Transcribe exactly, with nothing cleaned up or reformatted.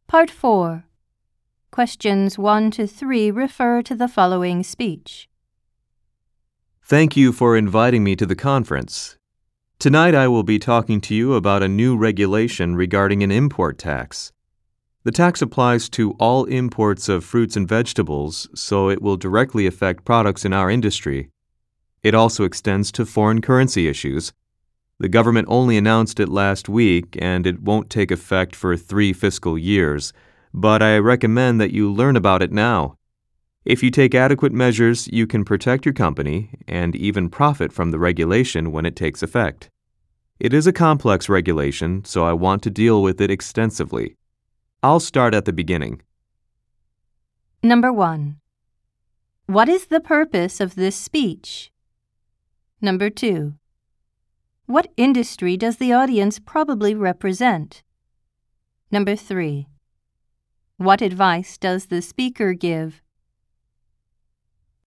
Part four. Questions one to three refer to the following speech. Thank you for inviting me to the conference. Tonight I will be talking to you about a new regulation regarding an import tax. The tax applies to all imports of fruits and vegetables, so it will directly affect products in our industry. It also extends to foreign currency issues. The government only announced it last week, and it won't take effect for three fiscal years, but I recommend that you learn about it now. If you take adequate measures, you can protect your company and even profit from the regulation when it takes effect. It is a complex regulation, so I want to deal with it extensively. I'll start at the beginning. Number one. What is the purpose of this speech? Number two. What industry does the audience probably represent? Number three. What advice does the speaker give?